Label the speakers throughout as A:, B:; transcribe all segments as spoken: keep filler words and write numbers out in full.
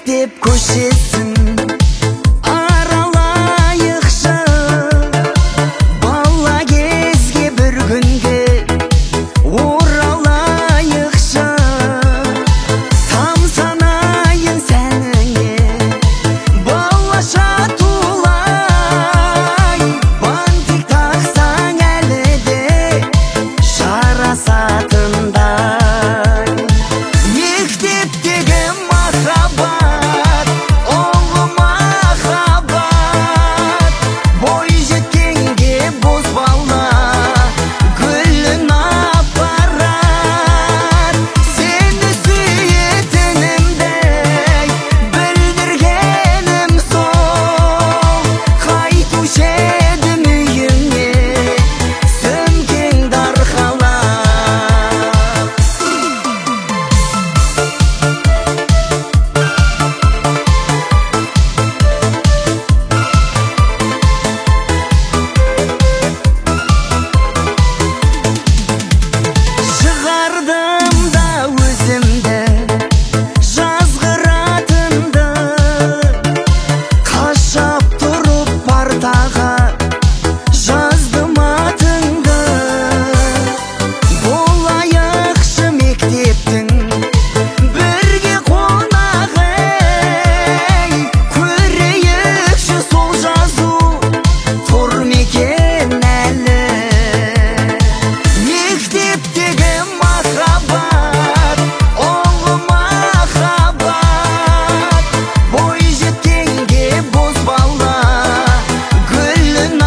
A: мектеп көшесін аралайықшы, бала кезге бір күнге оралайықшы. Тамсанайын сәніңе балаша тулай, бантик тақсаң әлі де жарасатындай. Мектептегі махаббат, ұлы махаббат, бой жеткенге бозбала гүлін апарат. Сені сүйетінімдей білдіргенім сол, қайтушы едім үйіңе сөмкең дарқалап. Шығардым да өзімді жазғыратынды, қашап тұрып партаға жаздым атыңды. Болайықшы мектептің бірге қонағы, көрейікші сол жазу тұр мекен әлі. Мектептегі махаббат, ұлы махаббат, бой жеткенге бозбала гүлін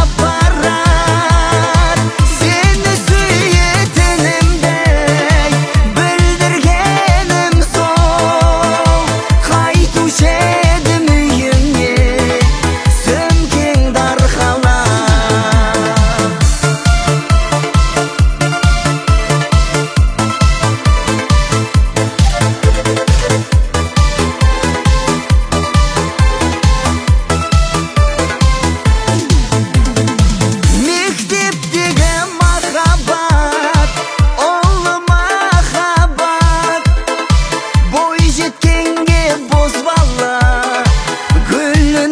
A: апарат. Сені сүйетінімдей білдіргенім сол, қайтушы едім үйіңе сөмкең дарқалап. Мектептегі махаббат, ұлы махаббат, бой жеткенге бозбала гүлін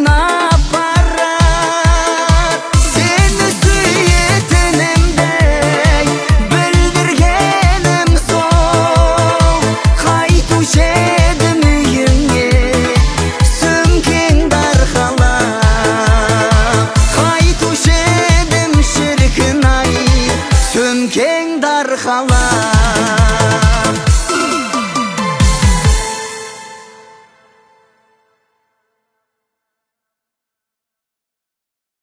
A: апарат. Сені сүйетінімдей білдіргенім сол, қайтушы едім үйіңе сөмкең дарқалап. Қайтушы едім шіркін ай сөмкең дарқалап.